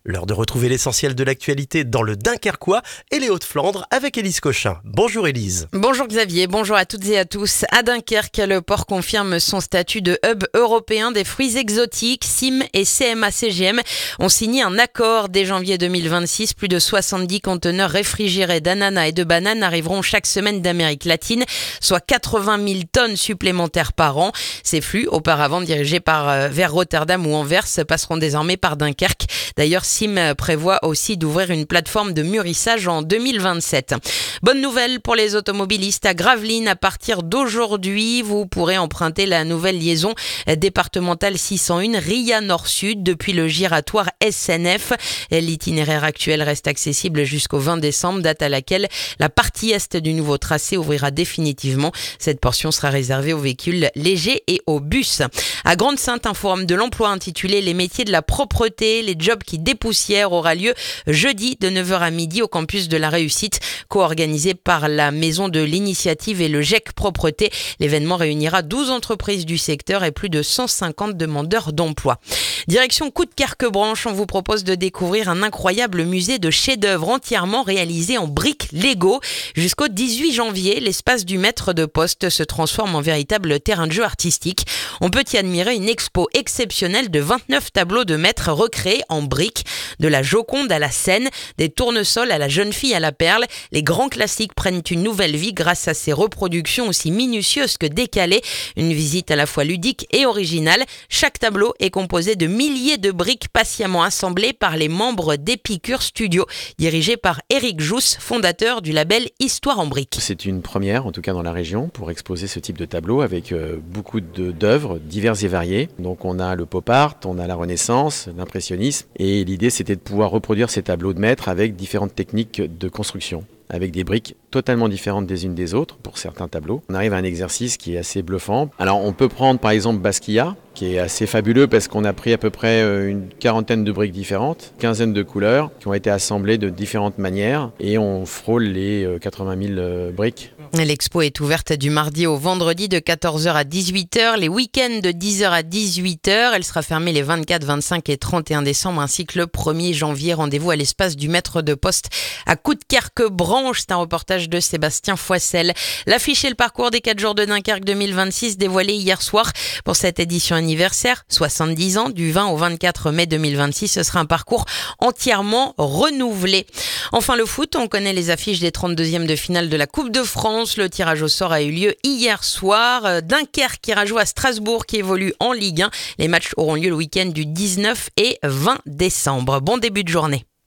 L'heure de retrouver l'essentiel de l'actualité dans le Dunkerquois et les Hauts-de-Flandre avec Élise Cochin. Bonjour Élise. Bonjour Xavier, bonjour à toutes et à tous. À Dunkerque, le port confirme son statut de hub européen des fruits exotiques. CIM et CMA-CGM ont signé un accord dès janvier 2026. Plus de 70 conteneurs réfrigérés d'ananas et de bananes arriveront chaque semaine d'Amérique latine, soit 80 000 tonnes supplémentaires par an. Ces flux, auparavant dirigés vers Rotterdam ou Anvers, passeront désormais par Dunkerque. D'ailleurs, CIM prévoit aussi d'ouvrir une plateforme de mûrissage en 2027. Bonne nouvelle pour les automobilistes à Gravelines. À partir d'aujourd'hui, vous pourrez emprunter la nouvelle liaison départementale 601 Ria Nord-Sud depuis le giratoire SNF. L'itinéraire actuel reste accessible jusqu'au 20 décembre, date à laquelle la partie est du nouveau tracé ouvrira définitivement. Cette portion sera réservée aux véhicules légers et aux bus. À Grande-Synthe, un forum de l'emploi intitulé « Les métiers de la propreté, les jobs qui dépoussièrent » aura lieu jeudi de 9h à midi au campus de la Réussite, co-organisé par la Maison de l'Initiative et le GEC Propreté. L'événement réunira 12 entreprises du secteur et plus de 150 demandeurs d'emploi. Direction Coudekerque-Branche, on vous propose de découvrir un incroyable musée de chefs-d'œuvre entièrement réalisé en briques Lego. Jusqu'au 18 janvier, l'espace du maître de poste se transforme en véritable terrain de jeu artistique. On peut y admirer une expo exceptionnelle de 29 tableaux de maîtres recréés en briques. De la Joconde à la Seine, des tournesols à la jeune fille à la perle, les grands classiques prennent une nouvelle vie grâce à ces reproductions aussi minutieuses que décalées. Une visite à la fois ludique et originale. Chaque tableau est composé de milliers de briques patiemment assemblées par les membres d'Épicure Studio, dirigé par Éric Jousse, fondateur du label Histoire en briques. C'est une première, en tout cas dans la région, pour exposer ce type de tableau avec beaucoup d'œuvres diverses et variées. Donc on a le pop art, on a la Renaissance, l'impressionnisme, et l'idée c'était de pouvoir reproduire ces tableaux de maître avec différentes techniques de construction, avec des briques totalement différentes des unes des autres pour certains tableaux. On arrive à un exercice qui est assez bluffant. Alors on peut prendre par exemple Basquiat, qui est assez fabuleux parce qu'on a pris à peu près une quarantaine de briques différentes, quinzaine de couleurs qui ont été assemblées de différentes manières et on frôle les 80 000 briques. L'expo est ouverte du mardi au vendredi de 14h à 18h, les week-ends de 10h à 18h. Elle sera fermée les 24, 25 et 31 décembre ainsi que le 1er janvier. Rendez-vous à l'espace du maître de poste à Coudekerque-Branche. C'est un reportage de Sébastien Foissel. L'affiche et le parcours des 4 jours de Dunkerque 2026 dévoilé hier soir pour cette édition anniversaire. 70 ans, du 20 au 24 mai 2026. Ce sera un parcours entièrement renouvelé. Enfin, le foot, on connaît les affiches des 32e de finale de la Coupe de France. Le tirage au sort a eu lieu hier soir. Dunkerque ira jouer à Strasbourg qui évolue en Ligue 1. Les matchs auront lieu le week-end du 19 et 20 décembre. Bon début de journée.